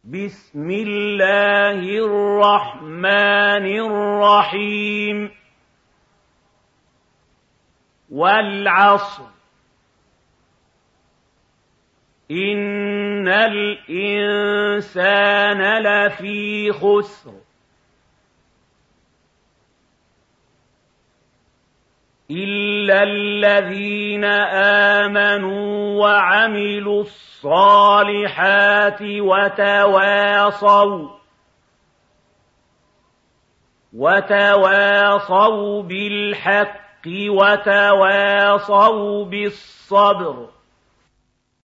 بسم الله الرحمن الرحيم والعصر إن الإنسان لفي خسر إلا الذين آمنوا وعملوا الصالحات وتواصوا بالحق وتواصوا بالصبر